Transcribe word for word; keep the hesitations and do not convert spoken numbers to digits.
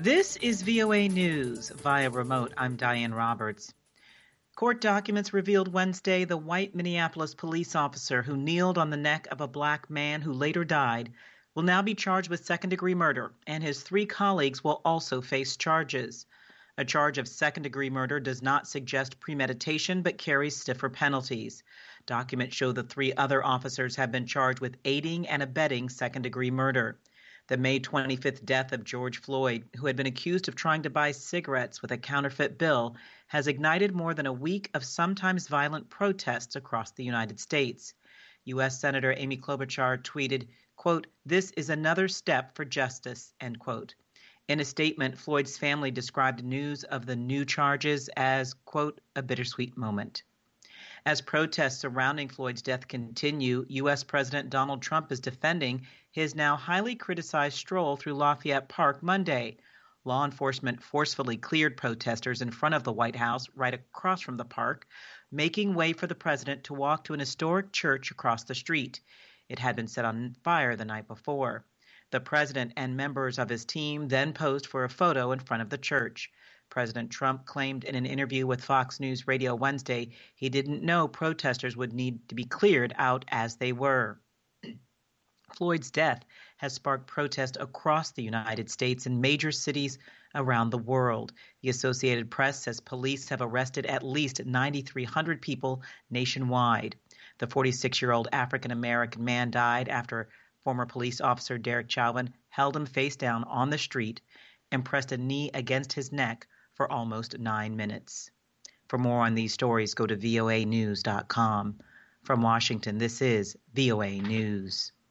This is V O A News via remote. I'm Diane Roberts. Court documents revealed Wednesday the white Minneapolis police officer who kneeled on the neck of a black man who later died will now be charged with second-degree murder, and his three colleagues will also face charges. A charge of second-degree murder does not suggest premeditation but carries stiffer penalties. Documents show the three other officers have been charged with aiding and abetting second-degree murder. The May twenty-fifth death of George Floyd, who had been accused of trying to buy cigarettes with a counterfeit bill, has ignited more than a week of sometimes violent protests across the United States. U S Senator Amy Klobuchar tweeted, quote, "This is another step for justice," end quote. In a statement, Floyd's family described news of the new charges as, quote, "a bittersweet moment." As protests surrounding Floyd's death continue, U S President Donald Trump is defending his now highly criticized stroll through Lafayette Park Monday. Law enforcement forcefully cleared protesters in front of the White House right across from the park, making way for the president to walk to an historic church across the street. It had been set on fire the night before. The president and members of his team then posed for a photo in front of the church. President Trump claimed in an interview with Fox News Radio Wednesday he didn't know protesters would need to be cleared out as they were. Floyd's death has sparked protest across the United States and major cities around the world. The Associated Press says police have arrested at least nine thousand three hundred people nationwide. The forty-six-year-old African-American man died after former police officer Derek Chauvin held him face down on the street and pressed a knee against his neck for almost nine minutes. For more on these stories, go to V O A news dot com. From Washington, this is V O A News.